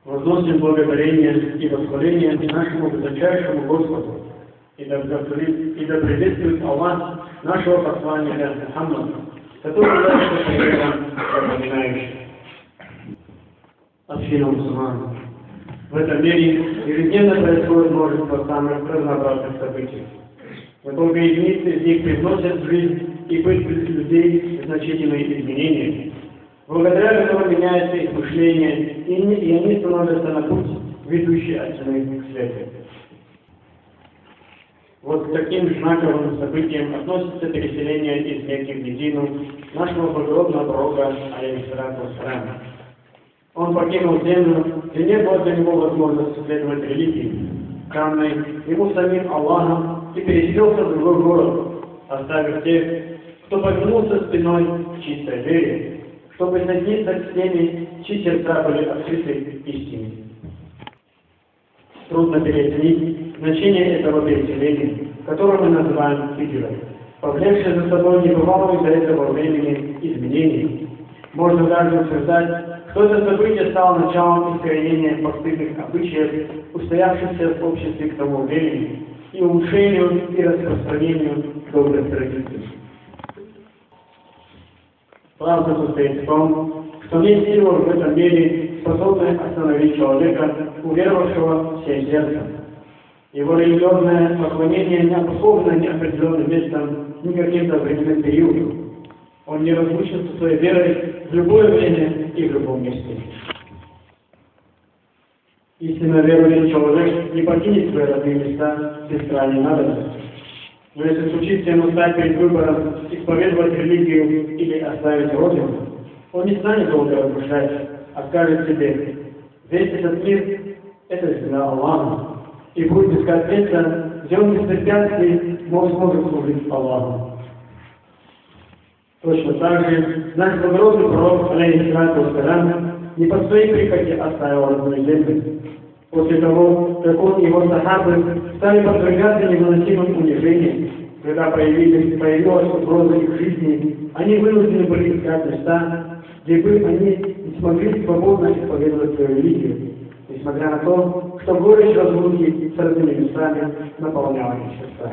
Возносим благодарение и восхваление нашему высочайшему Господу, и да приветствует Аллах нашего посланника Мухаммада, который является примером напоминающим. Община мусульман. В этом мире ежедневно происходит множество самых разнообразных событий. Но только единицы из них привносят в жизнь и быт людей значительные изменения, благодаря которым меняется их мышление, и они становятся на путь, ведущий от тьмы к свету. Вот к таким знаковым событиям относится переселение из Мекки в Медину нашего благородного пророка, алейхиссалату вассалям. Он покинул землю, где не было для него возможности следовать религии, данной ему самим Аллахом, и переселился в другой город, оставив тех, кто повернулся спиной к чистой вере, чтобы соединиться с теми, чьи сердца были открыты истине. Трудно переоценить значение этого переселения, которое мы называем хиджрой, повлекшее за собой небывалые до этого времени изменений. Можно даже утверждать, что это событие стало началом искоренения постыдных обычаев, устоявшихся в обществе к тому времени, и улучшению и распространению добрых традиций. Правда состоит в том, что нет силы в этом мире, способной остановить человека, уверовавшего всем сердцем. Его религиозное поклонение не обусловлено ни определенным местом, ни каким-то временным периодом. Он не разлучен со своей верой в любое время и в любом месте. Истинно верующий человек не покинет свои родные места без крайней надобности. Но если случится ему стать перед выбором исповедовать религию или оставить родину, он не станет долго размышлять, а скажет себе: весь этот мир – это земля Аллаха, и будет искать место, где он без препятствий сможет служить Аллаху. Точно так же наш благородный пророк, алейхиссалату вассалям, не по своей прихоти оставил родную землю. После того, как он и его сахабы стали подвергаться невыносимым унижениям, когда появилась угроза их жизни, они вынуждены были искать места, где бы они не смогли свободно исповедовать свою религию, несмотря на то, что горечь разлуки с родными местами наполняла их сердца.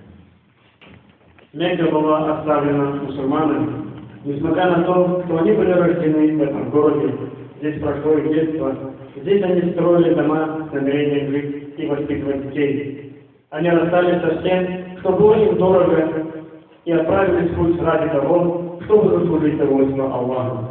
Мекка была оставлена мусульманами, несмотря на то, что они были рождены в этом городе, здесь прошло их детство, здесь они строили дома с намерением жить и воспитывать детей. Они расстались со всем, что было им дорого, и отправились в путь ради того, чтобы заслужить довольство Аллаха.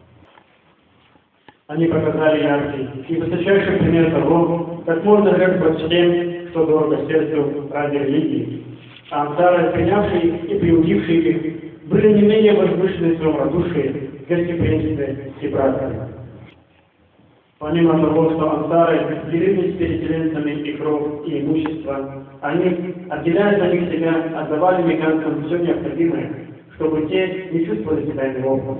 Они показали яркий и высочайший пример того, как можно жертвовать тем, что дорого сердцу ради религии. А ансары, принявшие их и приучившие их, были не менее возвышены в своем радушии, гостеприимстве и братстве. Помимо того, что ансары делились с переселенцами и кровь, и имущество, они, отделяя самих себя, отдавали меканцам все необходимое, чтобы те не чувствовали себя неловко.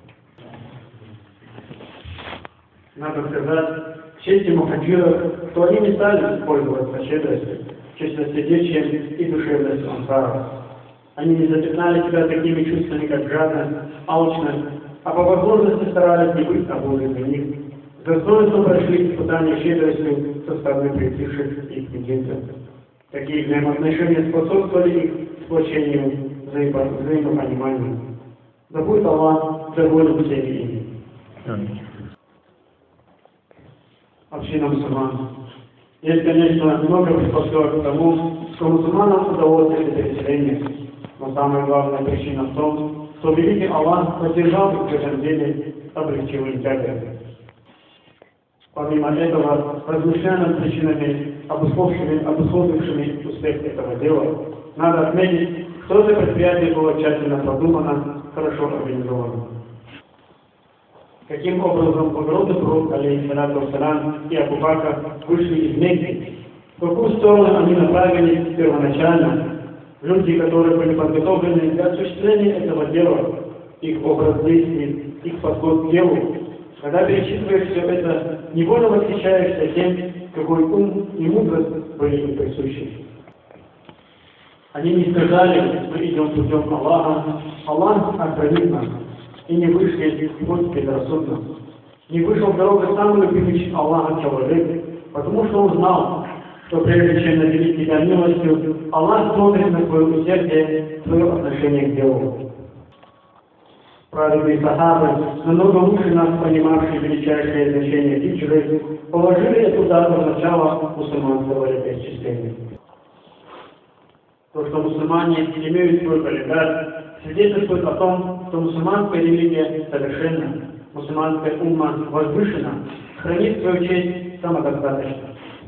Надо сказать, к чести мухаджиров, что они не стали пользоваться щедростью, чистосердечием и душевностью ансаров. Они не запятнали себя такими чувствами, как жадность, алчность, а по возможности старались не быть обузой для них. За достоинством прошли испытания щедростью со стороны прийти их медицинцев. Такие взаимоотношения способствовали их сплочению, взаимопониманию. Да будет Аллах доволен всеми ими. Община мусульман. Есть, конечно, много предпосылок к тому, что мусульманам удалось это переселение. Но самая главная причина в том, что великий Аллах поддержал их в этом деле, облегчил им тяготы. Помимо этого, размышляя над причинами, обусловившими успех этого дела, надо отметить, что это предприятие было тщательно продумано, хорошо организовано. Каким образом благородный пророк, алейхиссалату вассалям, и Абу Бакр вышли из Мекки, в какую сторону они направились первоначально, люди, которые были подготовлены для осуществления этого дела, их образ действий, их подход к делу. Когда перечитываешь все это, невольно восхищаешься тем, какой ум и мудрость были им присущи. Они не сказали: мы идем путем Аллаха, Аллах охранит нас, и не вышли в путь безрассудно. не вышел в дорогу самый любимый Аллаха человек, потому что узнал, что прежде чем наделить тебя милостью, Аллах смотрит на твое усердие, твое отношение к делу. Праведные сахабы, намного лучше нас понимавшие величайшее значение хиджры, положили эту дату в начало мусульманского летоисчисления. То, что мусульмане имеют свой календарь, свидетельствует о том, что мусульманская религия совершенна, мусульманская умма возвышена, хранит свою честь самодостаточно.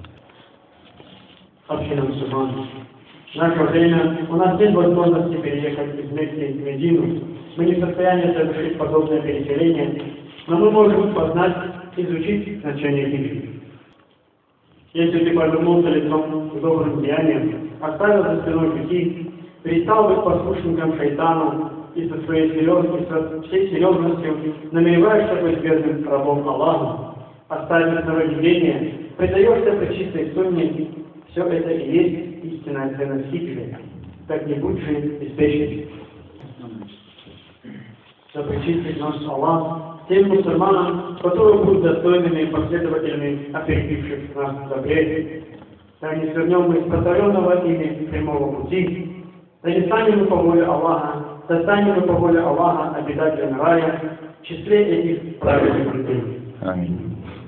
Община мусульман. В наше время у нас нет возможности переехать из Мекки в Медину. Мы не в состоянии совершить подобное переселение, но мы можем познать, изучить значение хиджры. Если ты повернулся лицом к добрым деяниям, оставил за спиной пути, перестал быть послушником шайтану и со всей серьезностью намереваешься быть верным рабом Аллаху, оставив наводнение, предаешься по чистой сунне, все это и есть истинная ценность хиджры. Так не будь же беспечным. Да причислит нас Аллах тем мусульманам, которые будут достойными и последователями опередивших нас в добре. Да не свернем мы с протворенного ими прямого пути, да не станем мы по воле Аллаха, да станем мы по воле Аллаха обитателями рая в числе этих праведных людей. Аминь.